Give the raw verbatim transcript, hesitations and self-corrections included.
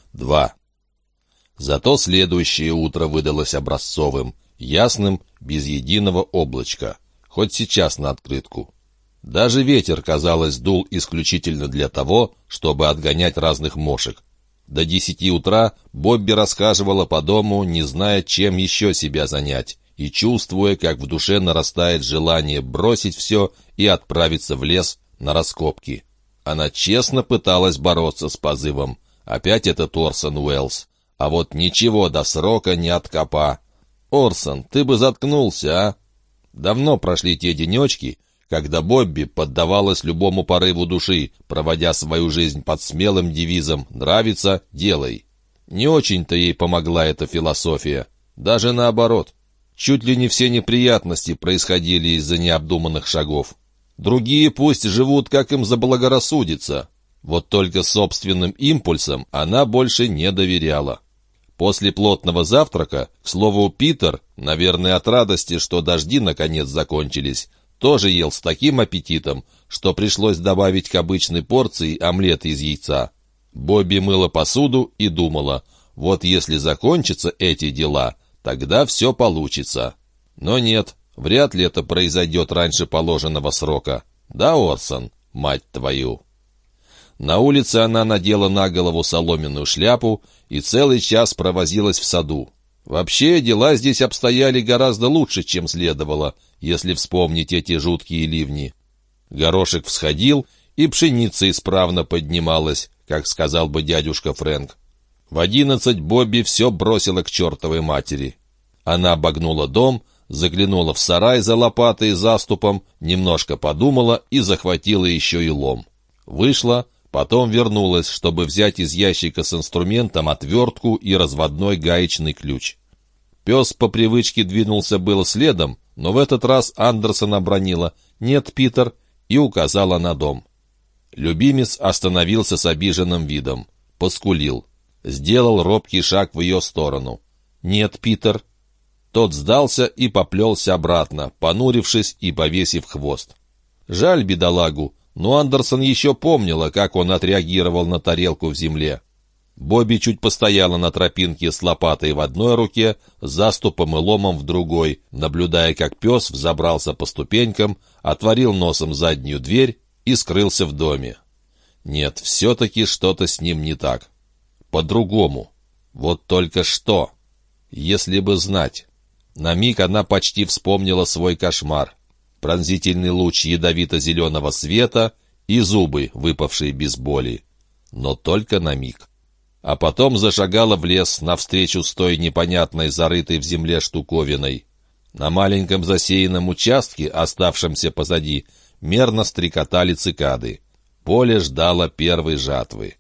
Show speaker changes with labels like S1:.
S1: Два. Зато следующее утро выдалось образцовым, ясным, без единого облачка, хоть сейчас на открытку. Даже ветер, казалось, дул исключительно для того, чтобы отгонять разных мошек. До десяти утра Бобби расхаживала по дому, не зная, чем еще себя занять, и чувствуя, как в душе нарастает желание бросить все и отправиться в лес на раскопки. Она честно пыталась бороться с позывом. Опять этот Орсон Уэллс. А вот ничего до срока не откопа. «Орсон, ты бы заткнулся, а?» Давно прошли те денечки, когда Бобби поддавалась любому порыву души, проводя свою жизнь под смелым девизом «Нравится — делай». Не очень-то ей помогла эта философия. Даже наоборот. Чуть ли не все неприятности происходили из-за необдуманных шагов. Другие пусть живут, как им заблагорассудится. Вот только собственным импульсам она больше не доверяла. После плотного завтрака, к слову, Питер, наверное, от радости, что дожди наконец закончились, тоже ел с таким аппетитом, что пришлось добавить к обычной порции омлет из яйца. Бобби мыла посуду и думала, вот если закончатся эти дела, тогда все получится. Но нет, вряд ли это произойдет раньше положенного срока. Да, Орсон, мать твою? На улице она надела на голову соломенную шляпу и целый час провозилась в саду. Вообще, дела здесь обстояли гораздо лучше, чем следовало, если вспомнить эти жуткие ливни. Горошек всходил, и пшеница исправно поднималась, как сказал бы дядюшка Фрэнк. В одиннадцать Бобби все бросила к чертовой матери. Она обогнула дом, заглянула в сарай за лопатой и заступом, немножко подумала и захватила еще и лом. Вышла, потом вернулась, чтобы взять из ящика с инструментом отвертку и разводной гаечный ключ. Пес по привычке двинулся было следом, но в этот раз Андерсон обронила «Нет, Питер», и указала на дом. Любимец остановился с обиженным видом, поскулил, сделал робкий шаг в ее сторону. «Нет, Питер». Тот сдался и поплелся обратно, понурившись и повесив хвост. Жаль бедолагу, но Андерсон еще помнила, как он отреагировал на тарелку в земле. Бобби чуть постояла на тропинке с лопатой в одной руке, заступом и ломом в другой, наблюдая, как пес взобрался по ступенькам, отворил носом заднюю дверь и скрылся в доме. Нет, все-таки что-то с ним не так. По-другому. Вот только что. Если бы знать. На миг она почти вспомнила свой кошмар. Пронзительный луч ядовито-зеленого света и зубы, выпавшие без боли. Но только на миг. А потом зашагала в лес навстречу с той непонятной зарытой в земле штуковиной. На маленьком засеянном участке, оставшемся позади, мерно стрекотали цикады. Поле ждало первой жатвы.